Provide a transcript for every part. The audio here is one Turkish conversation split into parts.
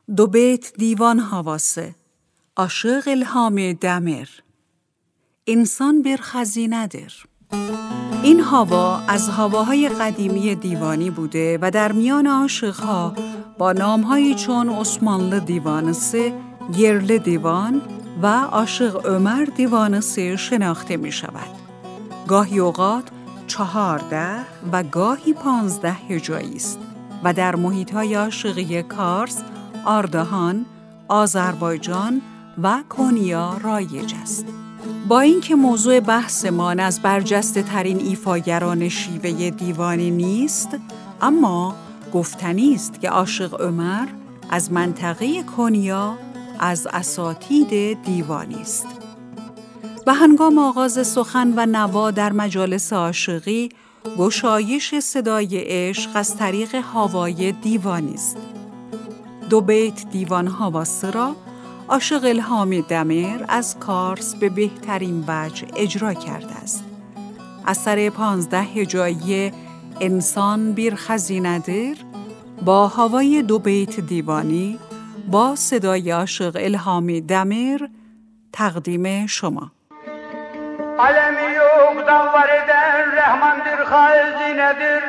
دو بیت دیوان havası. Aşık İlhami Demir. انسان bir خزینه‌در. این هوا از هواهای قدیمی دیوانی بوده و در میان عاشق‌ها با نام‌هایی چون عثمانlı دیوانısı، yerli دیوان و عاشق عمر دیوانısı شناخته می شود. گاهی اوقات 14 و گاهی 15 هجایی است و در محیط‌های عاشقی کارس، آردهان، آذربایجان و کنیا رایج است. با اینکه موضوع بحثمان از برجسته ترین ایفاگران شیوه دیوانی نیست، اما گفتنی است که عاشق عمر از منطقه کنیا از اساتید دیوانی است. و هنگام آغاز سخن و نوا در مجالس عاشقی، گشایش صدای عشق از طریق هوای دیوانی است. دو بیت دیوان havası را عاشق الهامی دمیر از کارس به بهترین وجه اجرا کرده است. اثر 15 هجایی انسان bir خزینه‌در با هوای دو بیت دیوانی با صدای عاشق الهامی دمیر تقدیم شما. Alemi yoktan var eden Rahman bir hazinedir.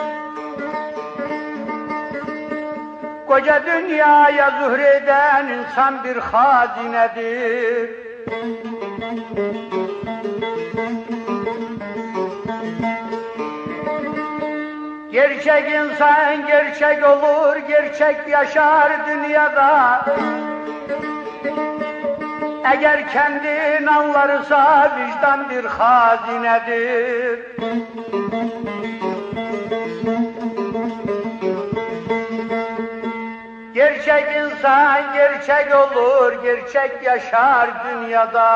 Koca dünyaya zuhreden insan bir hazinedir. Gerçek insan gerçek olur, gerçek yaşar dünyada. Eğer kendin anlarsa vicdan bir hazinedir. Gerçek insan gerçek olur, gerçek yaşar dünyada.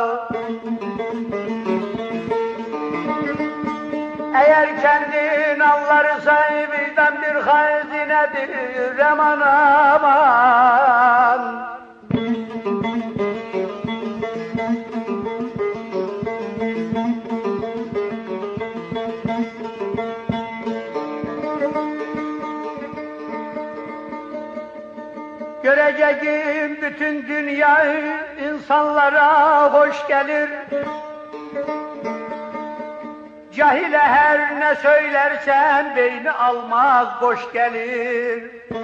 Eğer kendin anlarsa vicdan bir hazinedir. Aman aman. Göreceğim bütün dünya insanlara hoş gelir. Cahile her ne söylersen beyni almaz boş gelir.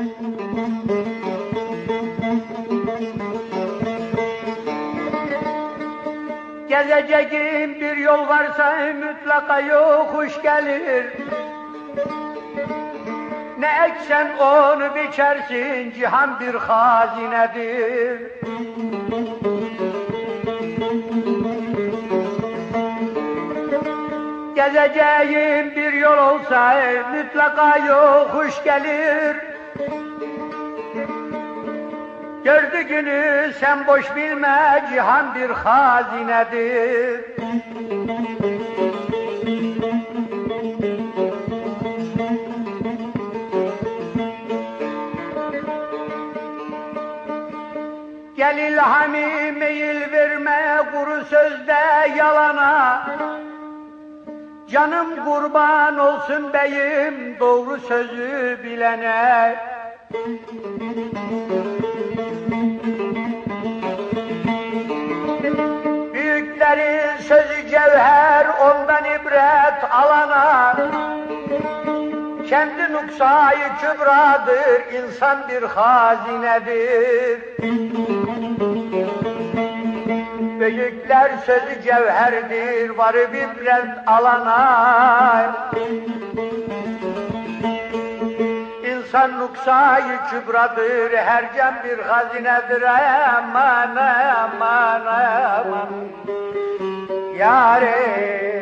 Gezeceğim bir yol varsa mutlaka yokuş gelir. Ne eksen onu biçersin, cihan bir hazinedir. Gezeceğim bir yol olsa mutlaka yokuş gelir. Gördüğünü sen boş bilme, cihan bir hazinedir. Gel İlhami meyil verme kuru sözde yalana. Canım kurban olsun beyim doğru sözü bilene. Büyüklerin sözü cevher ondan ibret alana. Kendi nuksayı kübradır, insan bir hazinedir. Büyükler sözü cevherdir, varıp ibret alana. İnsan nuksayı kübradır, her can bir hazinedir. Aman aman aman. Yâre.